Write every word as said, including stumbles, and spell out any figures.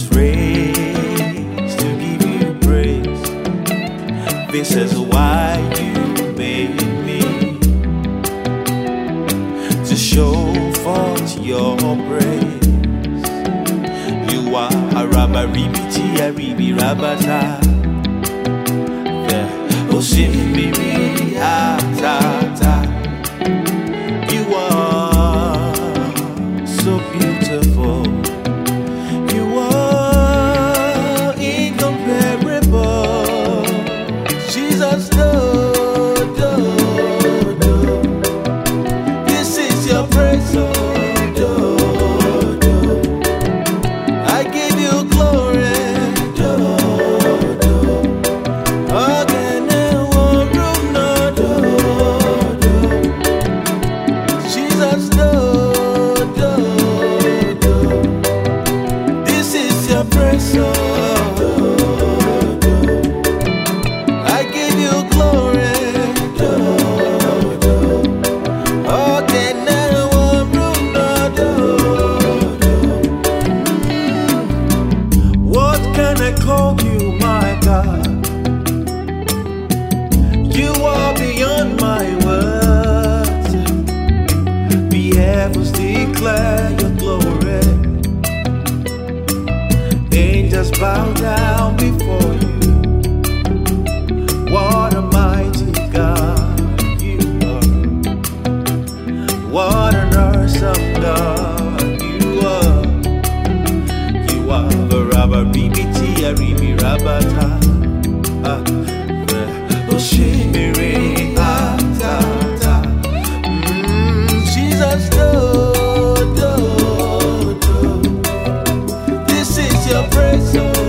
praise, to give you praise. This is why you made me, to show forth your praise. You are a rabba ribiti, a ribi rabata. Oh, shimmiri, ah, ta, ta. You are so beautiful. You are incomparable. Jesus, no, no, no. This is your praise, oh, no, no. I give you glory, no, no. Again, no, no, no, no. Jesus, no, no, no. This is your praise, oh, no, no. I give you glory, no, no. Okay, now I'm room, no, no, no. What can I call you, my God? You are beyond my words. The heavens declare your glory. Angels bow down before you. What a mighty God you are. What an awesome God you are. You are the rabba bibiti, a ribi rabata. Ah, the oshimiri, ah, ta, ta. Mm, Jesus, no, no, no. This is your praise, oh,